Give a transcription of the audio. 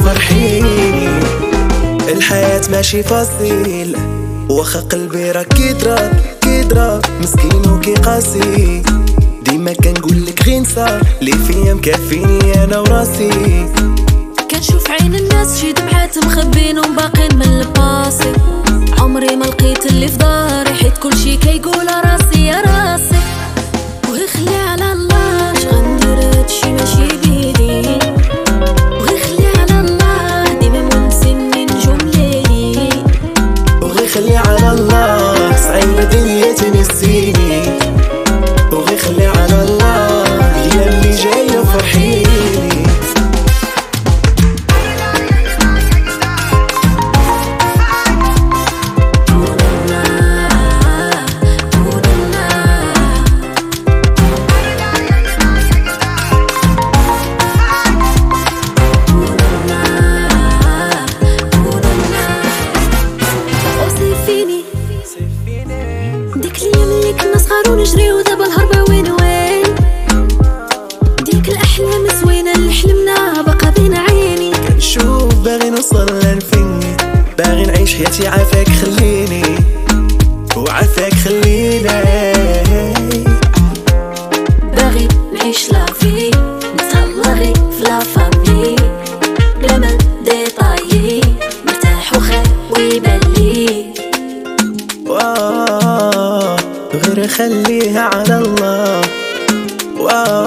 فرحيني. الحياة ماشي فصيل واخا قلبي راه كيضرب مسكين وكيقاسي. ديما كنقولك غير نسى لي فيا مكافيني انا وراسي. كنشوف عين الناس شي دمعات مخبين وباقين من الباسي. عمري ما لقيت اللي في داري حيت كلشي كيقول راسي يا راسي. وغي خلي على الله اش غندير هادشي ماشي بيدي. وغي خلي على الله ديما منسيني نجوم ليلي. وغي خلي على الله صعيبة دنيا تنسيني. وغي خلي على الله هي اللي جاية فرحيني. ديك الايام اللي كنا صغار ونجريو دابا الهربة وين وين. ديك الاحلام زوينة اللي حلمناها باقا بين عيني. كنشوف باغي نوصل لفين باغي نعيش حياتي عافاك خليني وعافاك خلينا. باغي نعيش لافي نتهلا غي في لا فامي بلا ما ديطايي مرتاح وخير ويبالي. غير خليها على الله.